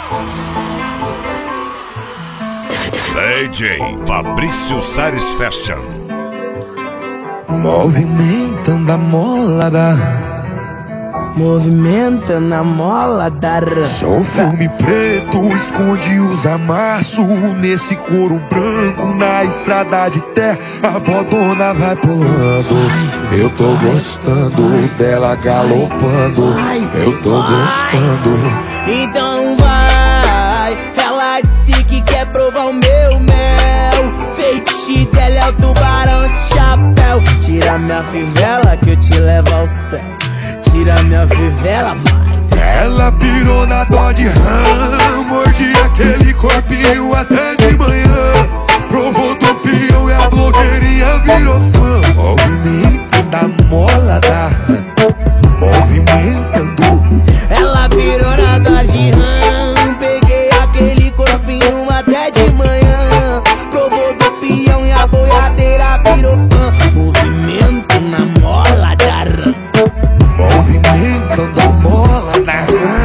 DJ Fabrício Sares Fashion. Movimentando a molada, movimentando a mola da sou filme preto, esconde os amassos. Nesse couro branco, na estrada de terra, a bodona vai pulando. Eu tô gostando dela galopando. Eu tô gostando. Então vai, ela disse que quer provar o meu mel. Feitiço dela é o tubarão de chapéu. Tira minha fivela que eu te levo ao céu. Tira minha fivela, vai. Ela pirou na Dodge Ram, mordi aquele corpinho até de manhã. Provou do peão e a blogueirinha virou fã. Movimentando a mola da Ram, movimentando. Ela pirou na Dodge Ram, peguei aquele corpinho até de manhã. Provou do peão e a boiadeira virou fã. Movimento na mola da Ram, movimentando a mola da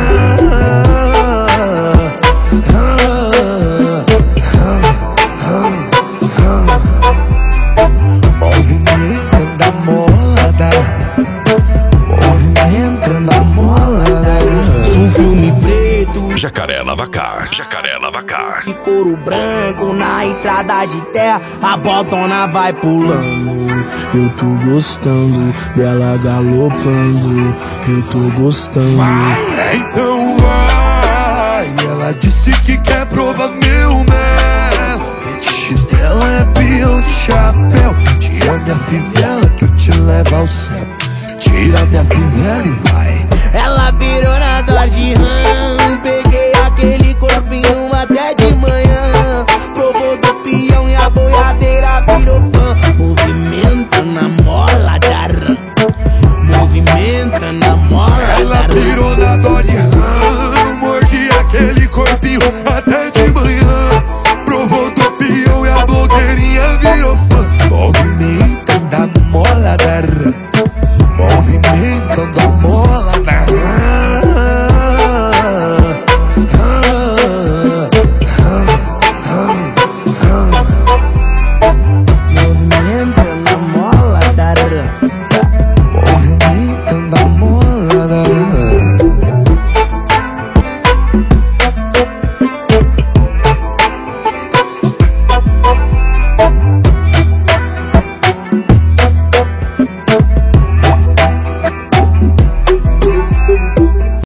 movimentando a mola da movimentando a mola da. Sou um filme preto, Jacaré Lavacar, Jacaré Lavacar. de couro branco, na estrada de terra, a botona vai pulando. Eu tô gostando dela galopando. Eu tô gostando. Vai, então vai. Ela disse que quer provar meu mel. Fetiche dela é peão de chapéu. Tira minha fivela que eu te levo ao céu. Tira minha fivela e vai. Ela virou na Dodge Ram,